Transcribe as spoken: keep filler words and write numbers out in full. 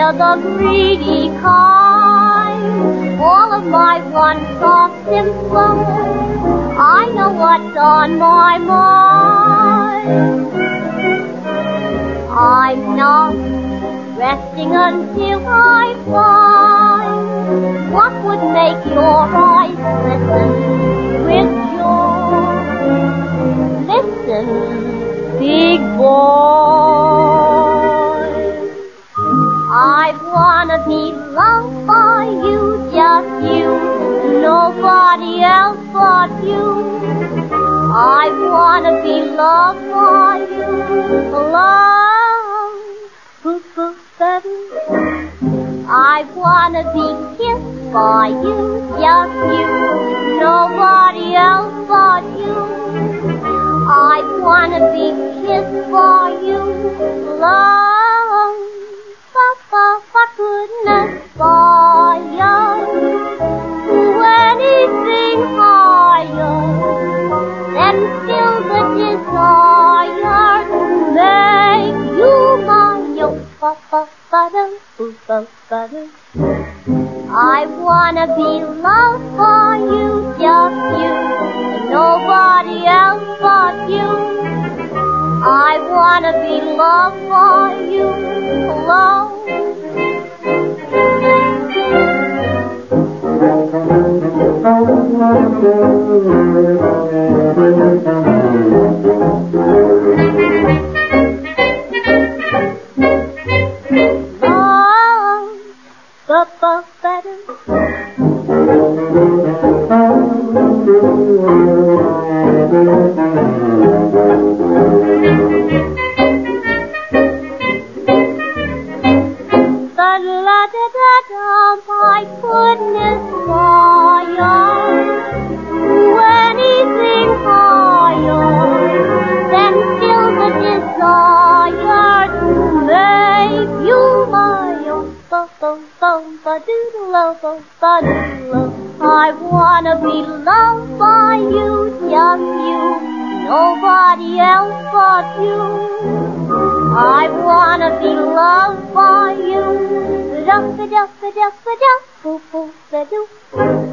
They're the greedy kind. All of my wants are simple. I know what's on my mind. I'm not resting until I find what would make your eyes glisten with joy. Listen, big boy, I wanna be loved by you, just you, nobody else but you. I wanna be loved by you, love, boo-boo, baby. I wanna be kissed by you, just you, nobody else but you. I wanna be kissed by you, love, Papa, for goodness, by you. Anything higher than still the desire to make you mine, yo, Papa, Papa, Papa, Papa. I wanna be loved by you, just you, and nobody else but you. I wanna be loved by you alone. Love, Papa, better. Da-da-da-da-da, my goodness, fire. Anything higher than still the desire to make you my own. Ba-ba-ba-ba-doodle-o-ba-ba-doodle-o. I wanna be loved by you, just you, nobody else but you. I wanna be loved by you. Da-da-da-da-da-da, boo-boo-da-doo.